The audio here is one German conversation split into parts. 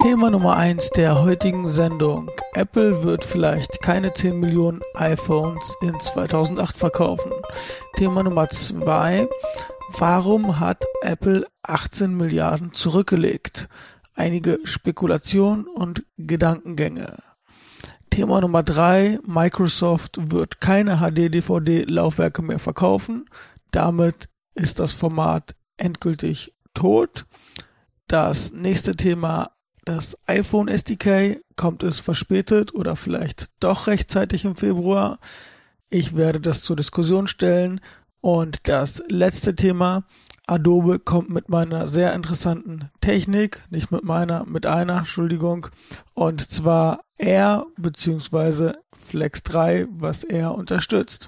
Thema Nummer 1 der heutigen Sendung. Apple wird vielleicht keine 10 Millionen iPhones in 2008 verkaufen. Thema Nummer 2. Warum hat Apple 18 Milliarden zurückgelegt? Einige Spekulationen und Gedankengänge. Thema Nummer 3. Microsoft wird keine HD-DVD-Laufwerke mehr verkaufen. Damit ist das Format endgültig tot. Das nächste Thema, das iPhone SDK, kommt es verspätet oder vielleicht doch rechtzeitig im Februar? Ich werde das zur Diskussion stellen. Und das letzte Thema, Adobe kommt mit meiner sehr interessanten Technik, nicht mit einer, Entschuldigung, und zwar Air bzw. Flex 3, was Air unterstützt.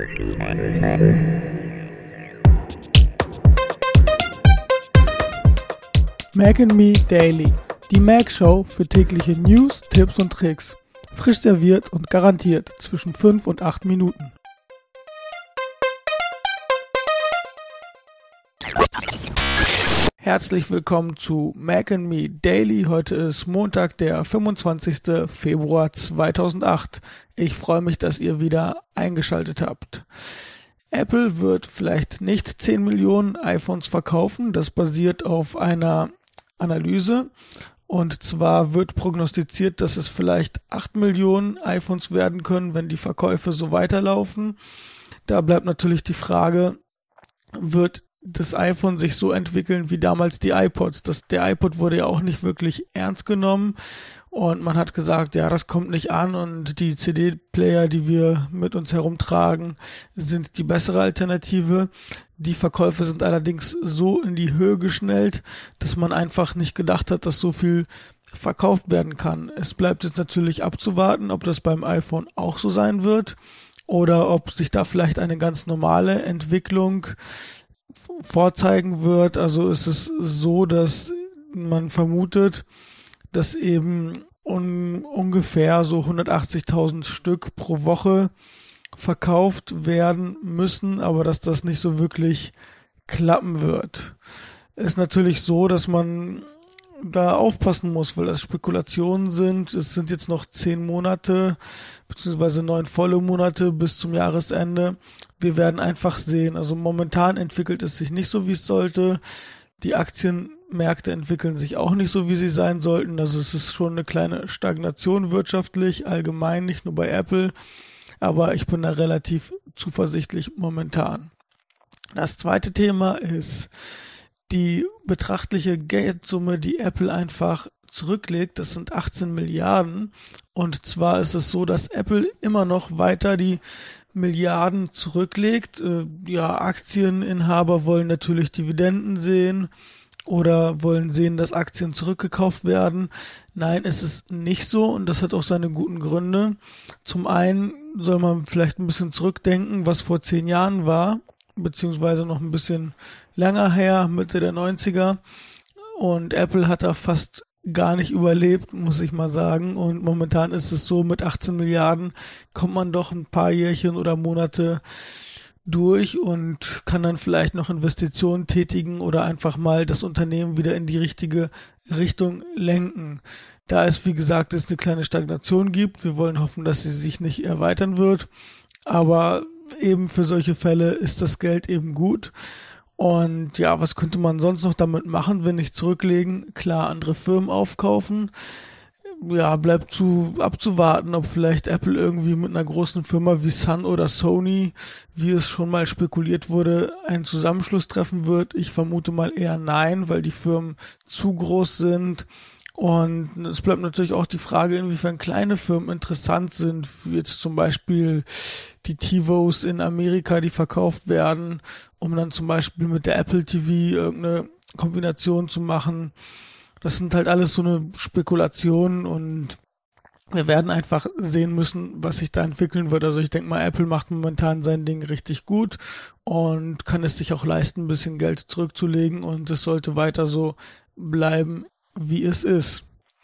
Mac and Me Daily, die Mac Show für tägliche News, Tipps und Tricks. Frisch serviert und garantiert zwischen 5 und 8 Minuten. Herzlich willkommen zu Mac and Me Daily. Heute ist Montag, der 25. Februar 2008. Ich freue mich, dass ihr wieder eingeschaltet habt. Apple wird vielleicht nicht 10 Millionen iPhones verkaufen. Das basiert auf einer Analyse. Und zwar wird prognostiziert, dass es vielleicht 8 Millionen iPhones werden können, wenn die Verkäufe so weiterlaufen. Da bleibt natürlich die Frage, wird das iPhone sich so entwickeln wie damals die iPods. Der iPod wurde ja auch nicht wirklich ernst genommen und man hat gesagt, ja, das kommt nicht an und die CD-Player, die wir mit uns herumtragen, sind die bessere Alternative. Die Verkäufe sind allerdings so in die Höhe geschnellt, dass man einfach nicht gedacht hat, dass so viel verkauft werden kann. Es bleibt jetzt natürlich abzuwarten, ob das beim iPhone auch so sein wird oder ob sich da vielleicht eine ganz normale Entwicklung vorzeigen wird. Also ist es so, dass man vermutet, dass eben ungefähr so 180.000 Stück pro Woche verkauft werden müssen, aber dass das nicht so wirklich klappen wird. Ist natürlich so, dass man da aufpassen muss, weil das Spekulationen sind. Es sind jetzt noch 10 Monate, beziehungsweise 9 volle Monate bis zum Jahresende. Wir werden einfach sehen. Also momentan entwickelt es sich nicht so, wie es sollte. Die Aktienmärkte entwickeln sich auch nicht so, wie sie sein sollten. Also es ist schon eine kleine Stagnation wirtschaftlich, allgemein, nicht nur bei Apple. Aber ich bin da relativ zuversichtlich momentan. Das zweite Thema ist die betrachtliche Geldsumme, die Apple einfach zurücklegt. Das sind 18 Milliarden. Und zwar ist es so, dass Apple immer noch weiter die Milliarden zurücklegt. Aktieninhaber wollen natürlich Dividenden sehen oder wollen sehen, dass Aktien zurückgekauft werden. Nein, es ist nicht so und das hat auch seine guten Gründe. Zum einen soll man vielleicht ein bisschen zurückdenken, was vor 10 Jahren war, beziehungsweise noch ein bisschen länger her, Mitte der 90er. Und Apple hat da fast gar nicht überlebt, muss ich mal sagen. Und momentan ist es so, mit 18 Milliarden kommt man doch ein paar Jährchen oder Monate durch und kann dann vielleicht noch Investitionen tätigen oder einfach mal das Unternehmen wieder in die richtige Richtung lenken. Da es, wie gesagt, eine kleine Stagnation gibt, wir wollen hoffen, dass sie sich nicht erweitern wird, aber eben für solche Fälle ist das Geld eben gut. Und ja, was könnte man sonst noch damit machen, wenn nicht zurücklegen? Klar, andere Firmen aufkaufen. Ja, bleibt abzuwarten, ob vielleicht Apple irgendwie mit einer großen Firma wie Sun oder Sony, wie es schon mal spekuliert wurde, einen Zusammenschluss treffen wird. Ich vermute mal eher nein, weil die Firmen zu groß sind. Und es bleibt natürlich auch die Frage, inwiefern kleine Firmen interessant sind, wie jetzt zum Beispiel die TiVos in Amerika, die verkauft werden, um dann zum Beispiel mit der Apple TV irgendeine Kombination zu machen. Das sind halt alles so eine Spekulation und wir werden einfach sehen müssen, was sich da entwickeln wird. Also ich denke mal, Apple macht momentan sein Ding richtig gut und kann es sich auch leisten, ein bisschen Geld zurückzulegen und es sollte weiter so bleiben, wie es ist.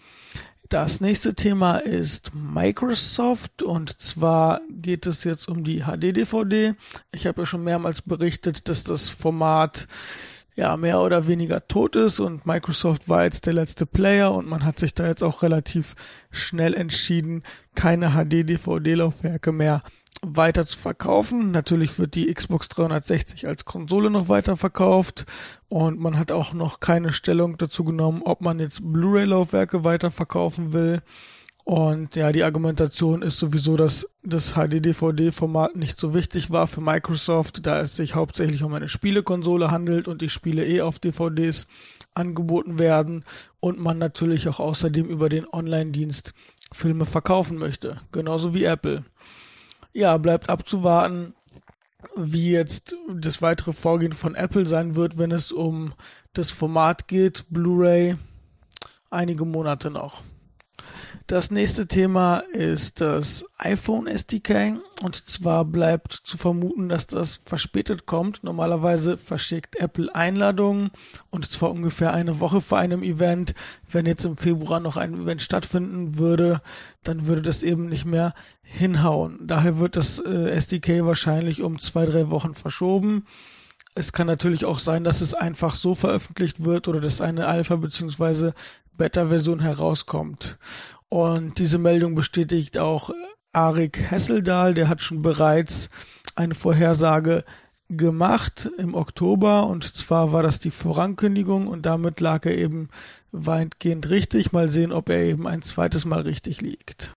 Das nächste Thema ist Microsoft und zwar geht es jetzt um die HD-DVD. Ich habe ja schon mehrmals berichtet, dass das Format ja mehr oder weniger tot ist und Microsoft war jetzt der letzte Player und man hat sich da jetzt auch relativ schnell entschieden, keine HD-DVD-Laufwerke mehr weiter zu verkaufen. Natürlich wird die Xbox 360 als Konsole noch weiter verkauft und man hat auch noch keine Stellung dazu genommen, ob man jetzt Blu-ray-Laufwerke weiter verkaufen will. Und ja, die Argumentation ist sowieso, dass das HD-DVD-Format nicht so wichtig war für Microsoft, da es sich hauptsächlich um eine Spielekonsole handelt und die Spiele auf DVDs angeboten werden und man natürlich auch außerdem über den Online-Dienst Filme verkaufen möchte, genauso wie Apple. Ja, bleibt abzuwarten, wie jetzt das weitere Vorgehen von Apple sein wird, wenn es um das Format geht, Blu-ray, einige Monate noch. Das nächste Thema ist das iPhone SDK und zwar bleibt zu vermuten, dass das verspätet kommt. Normalerweise verschickt Apple Einladungen und zwar ungefähr eine Woche vor einem Event. Wenn jetzt im Februar noch ein Event stattfinden würde, dann würde das eben nicht mehr hinhauen. Daher wird das SDK wahrscheinlich um 2-3 Wochen verschoben. Es kann natürlich auch sein, dass es einfach so veröffentlicht wird oder dass eine Alpha bzw. Beta-Version herauskommt. Und diese Meldung bestätigt auch Arik Hesseldahl, der hat schon bereits eine Vorhersage gemacht im Oktober und zwar war das die Vorankündigung und damit lag er eben weitgehend richtig. Mal sehen, ob er eben ein zweites Mal richtig liegt.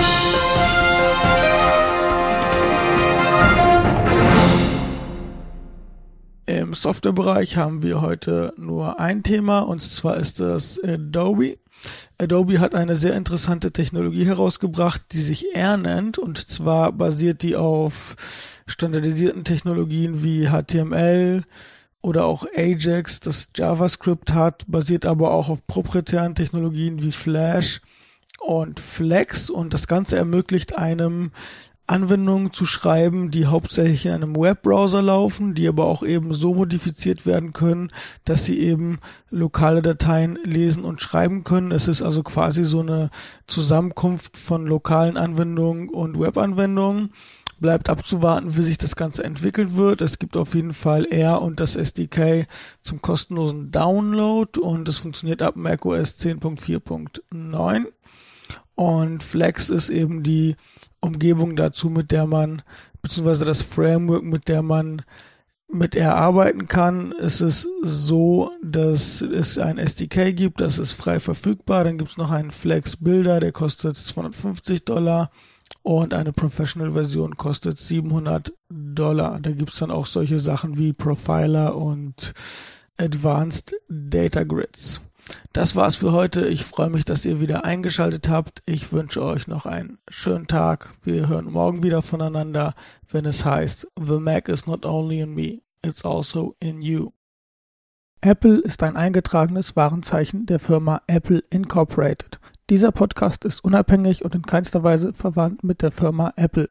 Im Softwarebereich haben wir heute nur ein Thema und zwar ist das Adobe. Adobe hat eine sehr interessante Technologie herausgebracht, die sich Air nennt und zwar basiert die auf standardisierten Technologien wie HTML oder auch Ajax, das JavaScript hat, basiert aber auch auf proprietären Technologien wie Flash und Flex und das Ganze ermöglicht einem Anwendungen zu schreiben, die hauptsächlich in einem Webbrowser laufen, die aber auch eben so modifiziert werden können, dass sie eben lokale Dateien lesen und schreiben können. Es ist also quasi so eine Zusammenkunft von lokalen Anwendungen und Webanwendungen. Bleibt abzuwarten, wie sich das Ganze entwickeln wird. Es gibt auf jeden Fall R und das SDK zum kostenlosen Download und es funktioniert ab macOS 10.4.9. Und Flex ist eben die Umgebung dazu, mit der man, beziehungsweise das Framework, mit der man mit R arbeiten kann. Es ist so, dass es ein SDK gibt, das ist frei verfügbar. Dann gibt es noch einen Flex Builder, der kostet $250 und eine Professional-Version kostet $700. Da gibt es dann auch solche Sachen wie Profiler und Advanced Data Grids. Das war's für heute. Ich freue mich, dass ihr wieder eingeschaltet habt. Ich wünsche euch noch einen schönen Tag. Wir hören morgen wieder voneinander, wenn es heißt, The Mac is not only in me, it's also in you. Apple ist ein eingetragenes Warenzeichen der Firma Apple Incorporated. Dieser Podcast ist unabhängig und in keinster Weise verwandt mit der Firma Apple.